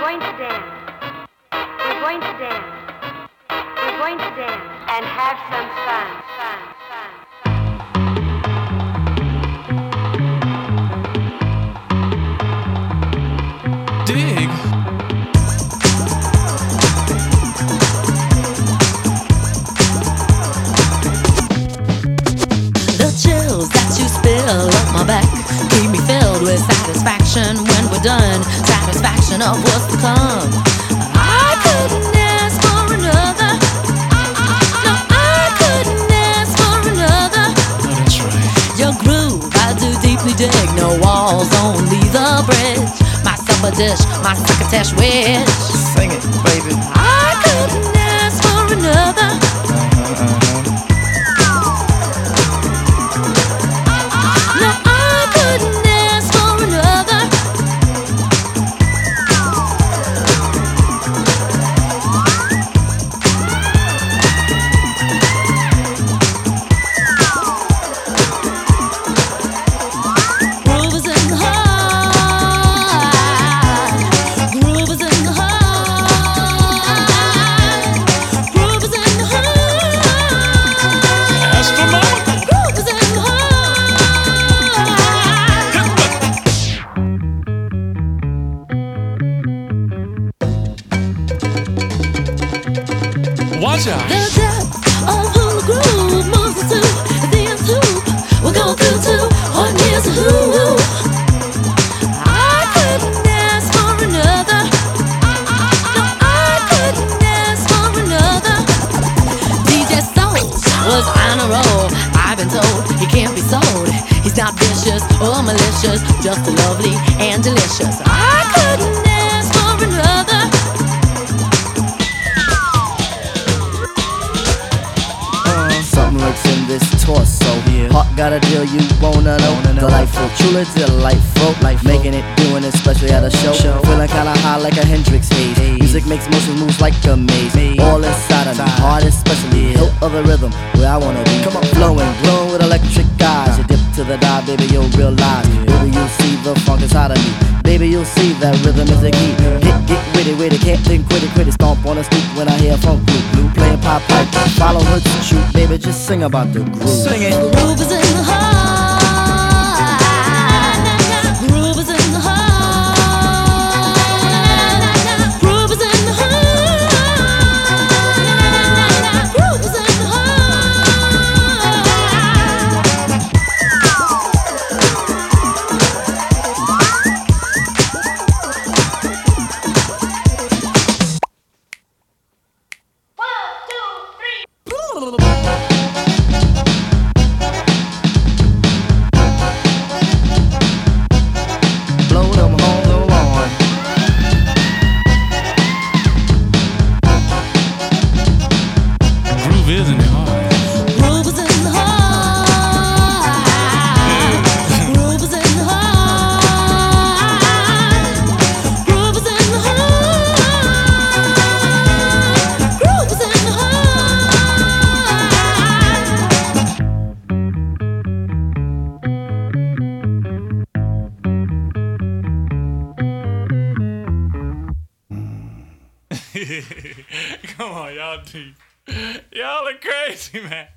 going to dance. We're going to dance. We're going to dance and have some fun. Dig. The chills that you spill up my back keep me filled with satisfaction when we're done. Satisfaction of what's to come. I couldn't ask for another. No, I couldn't ask for another. Oh, that's right. Your groove, I do deeply dig. No walls, only the bridge. My supper dish, my succotash wish. Sing it, baby. I couldn't ask for another. No, I couldn't ask for another. Groove is in the heart. Groove is in the heart. Groove is in the heart. Astronomical. Groove is in the heart. Watch out. The depth of who groove moves us to the nth hoop. We'll go through to on years of who. I couldn't ask for another. No, I couldn't ask for another. DJ Soul was on a roll. I've been told he can't be sold. He's not vicious or malicious, just lovely and delicious. I couldn't ask for another. Something lurks in this torso. Heart got a deal you wanna know. Delightful, truly delightful. Making it, doing it, especially at a show. Feeling kinda high like a Hendrix haze. Music makes motion moves like a maze. All inside of me, heart especially. Hilt of the rhythm, where I wanna be. Flowing, glowing with electric eyes. You dip to the dive, baby, you'll realize. Baby, you'll see the funk inside of me. Baby, you'll see that rhythm is the key. Get with it, can't think, quit it. Stomp on the stoop when I hear funk blue. Playing pop pipe, follow her to shoot. Baby, just sing about the groove. Sing it. Groove is in the heart. Groove is in the heart. Groove is in the heart. Groove is in the heart. Blow them home on. Groove is in the heart. Groove is in the heart. Groove is in the heart. Groove is in the heart. Groove is in the Come on, y'all deep. Y'all are crazy, man.